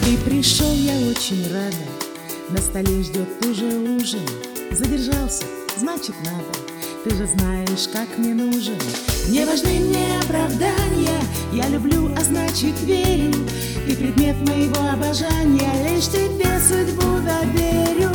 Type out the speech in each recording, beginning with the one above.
Ты пришел, я очень рада. На столе ждет уже ужин. Задержался, значит надо. Ты же знаешь, как мне нужен. Не важны мне оправдания. Я люблю, а значит верю. Ты предмет моего обожания. Лишь тебе судьбу доверю.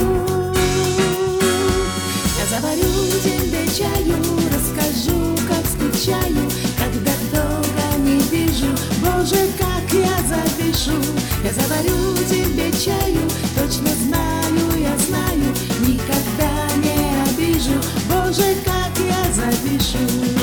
Я заварю тебе чаю, расскажу, как скучаю, когда долго не вижу. Боже, как я завишу. Я заварю тебе чаю, точно знаю, я знаю, никогда не обижу. Боже, как я завишу.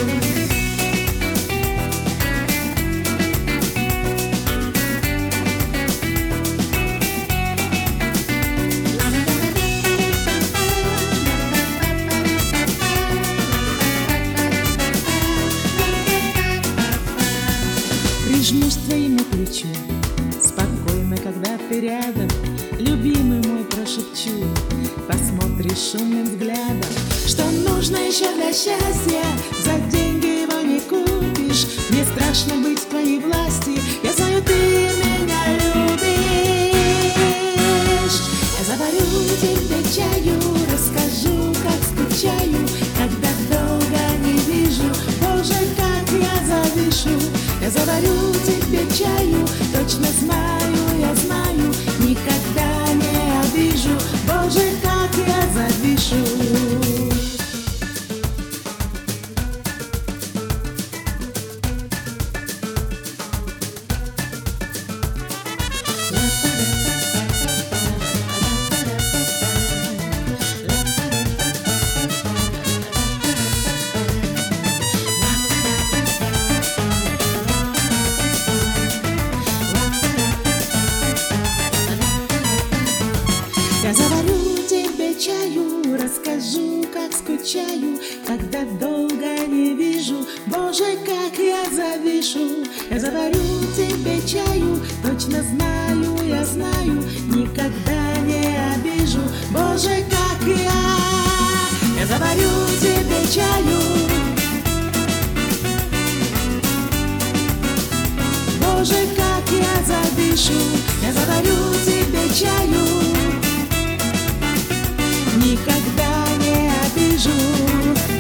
Прижмусь к твоему плечу, спокойно, когда ты рядом. Любимый мой, прошепчу, посмотришь умным взглядом. Что нужно еще для счастья, за деньги его не купишь. Мне страшно быть в твоей власти, я знаю, ты меня любишь. Я заварю тебе чаю, расскажу, как скучаю, когда долго не вижу. Боже, как я завишу. Я заварю тебе чаю, точно знаю, я знаю, никогда не обижу. Боже, как я завишу. Я заварю тебе чаю, расскажу, как скучаю, когда долго не вижу. Боже, как я завишу. Я заварю тебе чаю, точно знаю, я знаю, никогда не обижу. Боже, как я заварю тебе чаю. Боже, как я завишу. Я заварю тебе чаю, никогда не обижу.